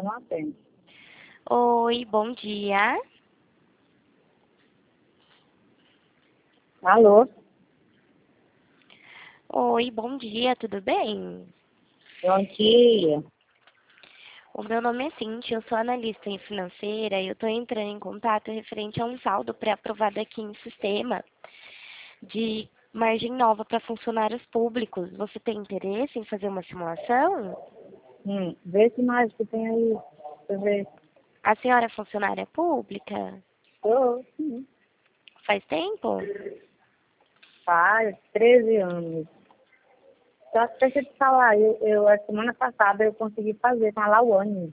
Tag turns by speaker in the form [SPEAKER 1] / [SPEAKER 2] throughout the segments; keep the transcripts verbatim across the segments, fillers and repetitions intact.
[SPEAKER 1] não atende.
[SPEAKER 2] Oi, bom dia.
[SPEAKER 1] Alô?
[SPEAKER 2] Oi, bom dia, tudo bem?
[SPEAKER 1] Bom dia.
[SPEAKER 2] O meu nome é Cintia, eu sou analista em financeira e eu estou entrando em contato referente a um saldo pré-aprovado aqui em sistema de margem nova para funcionários públicos. Você tem interesse em fazer uma simulação?
[SPEAKER 1] Hum, vê se mais que tem aí. Deixa eu ver.
[SPEAKER 2] A senhora é funcionária pública?
[SPEAKER 1] Tô, sim.
[SPEAKER 2] Faz tempo?
[SPEAKER 1] Faz treze anos. Só que deixa eu te falar, eu, eu, a semana passada eu consegui fazer com a Lauane.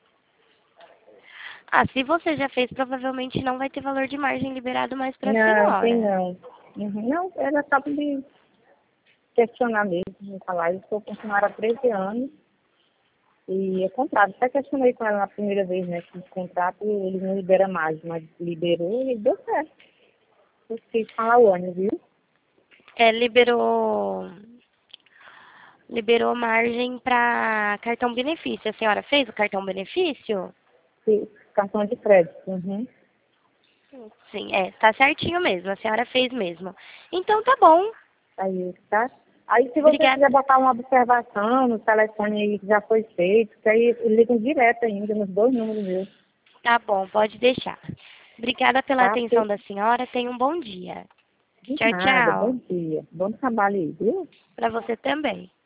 [SPEAKER 2] Ah, se você já fez, provavelmente não vai ter valor de margem liberado mais para a
[SPEAKER 1] Não, tem
[SPEAKER 2] senhora.
[SPEAKER 1] não. Uhum. Não, era só para me questionar mesmo, de falar. Eu sou funcionária há treze anos e é contrato. Até questionei com ela na primeira vez, né? Que o contrato ele não libera mais, mas liberou e deu certo. Eu fiz com a Lauane, viu?
[SPEAKER 2] É, liberou, liberou margem para cartão benefício. A senhora fez o cartão benefício?
[SPEAKER 1] Fiz cartão de crédito. Uhum.
[SPEAKER 2] Sim, é, tá certinho mesmo, a senhora fez mesmo. Então tá bom.
[SPEAKER 1] Aí, tá? Aí, se você
[SPEAKER 2] Obrigada.
[SPEAKER 1] quiser botar uma observação no telefone aí que já foi feito, que aí ligam direto ainda nos dois números meus,
[SPEAKER 2] Tá bom, pode deixar. Obrigada pela
[SPEAKER 1] tá?
[SPEAKER 2] atenção
[SPEAKER 1] Porque,
[SPEAKER 2] da senhora. Tenha um bom dia.
[SPEAKER 1] de
[SPEAKER 2] Tchau,
[SPEAKER 1] nada, bom
[SPEAKER 2] tchau.
[SPEAKER 1] dia. Bom trabalho aí, viu?
[SPEAKER 2] Para você também.